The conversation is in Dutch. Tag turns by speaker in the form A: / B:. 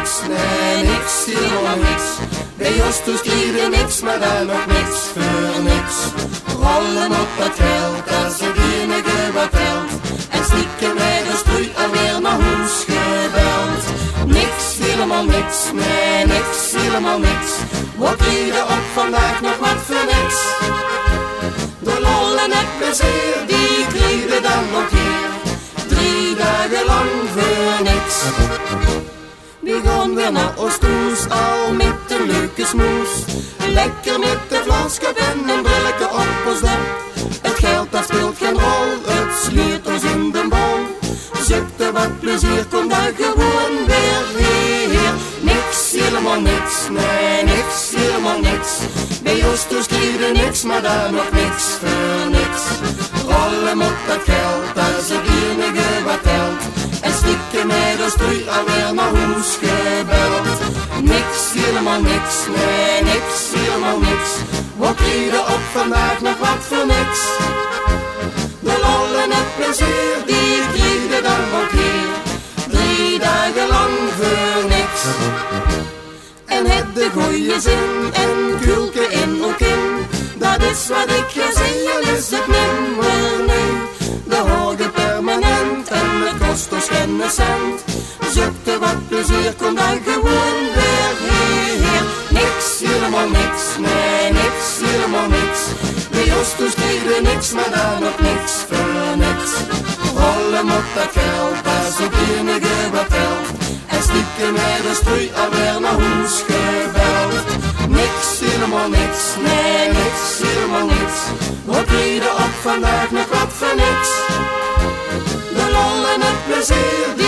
A: niks, nee niks, helemaal niks. Bij Justus kreeg je niks, maar dan nog niks voor niks. Rollen op het geld als het enige wat telt. En stiekem bij de strui alweer naar huis gebeld. Niks, helemaal niks, nee niks, helemaal niks. Wat kreeg je op vandaag nog wat voor niks? De lol en het plezier, die kreeg je dan nog hier. 3 dagen lang voor niks. We gaan weer naar Oosthoes, al met een leuke smoes. Lekker met de vlaskap en een brilletje op ons dak. Het geld dat speelt geen rol, het sleurt ons in de bol. Zoekte wat plezier, kom daar gewoon weer hier. Niks, helemaal niks, nee niks, helemaal niks. Bij Oosthoes kreeg je niks, maar daar nog niks voor niks. Rollen op dat geld, dat is het enige wat telt. En stiekem met de strui alweer naar huis gebeld. Niks, helemaal niks, nee niks, helemaal niks. Wat kreeg je op vandaag nog wat voor niks? De lol en het plezier, die kreeg je dan ook hier. 3 dagen lang voor niks. En het de goeie zin en kulke in ook in. Dat is wat ik je zeggen, is het nimmer nee. De hoge permanent en het kost ons geen cent. Zoekte wat plezier, kom dan gewoon weer hier. Niks, helemaal niks, nee niks, helemaal niks. Bij Justus kreeg je niks, maar dan ook niks voor niks. Rollen op dat geld, dat is het enige wat telt. En stiekem met de strui alweer naar huis gebeld. Niks, helemaal niks, nee niks, helemaal niks. Wat kreeg je op vandaag nog wat voor niks? De lol en het plezier,